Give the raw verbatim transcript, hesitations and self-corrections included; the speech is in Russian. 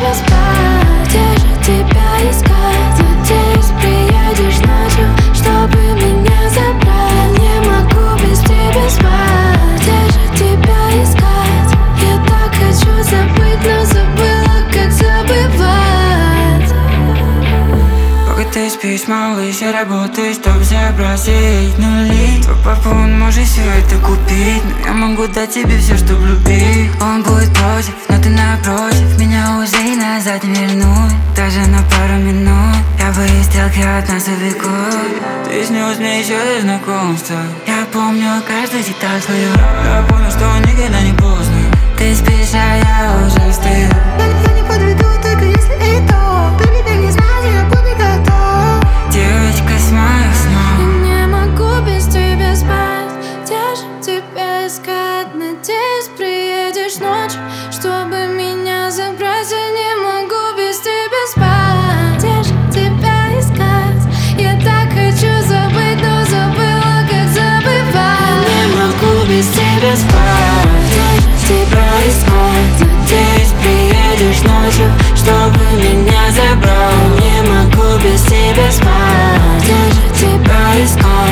тебя спать, где же тебя искать? Надеюсь, приедешь ночью, чтобы меня забрать. Не могу без тебя спать, где же тебя искать? Я так хочу забыть, но забыла, как забывать. Пока ты спишь, малыш, я работаю, чтоб забросить нули. Твой папа, он может все это купить, но я могу дать тебе все, чтоб любить. Он будет против, но ты напротив, меня уже и назад не вернуть. Даже на пару минут я боюсь, стрелки от нас увлекут. Ты снес мне еще до знакомства, я помню каждую деталь твою. Я понял, что никогда не поздно. Ты спишь, а я уже встаю. Я не подведу, только если и то. Baby, дай мне знать, я буду готов. Девочка с моих снов. Я не могу без тебя спать, где же тебя искать? Надеюсь, приедешь ночью, чтобы меня забрать. Я не могу без тебя спать, где же тебя искать? Я так хочу забыть, но забыла, как забывать. Я не могу без тебя спать, где же тебя искать? Надеюсь, приедешь ночью, чтобы меня забрать. Не могу без тебя спать, где же тебя искать?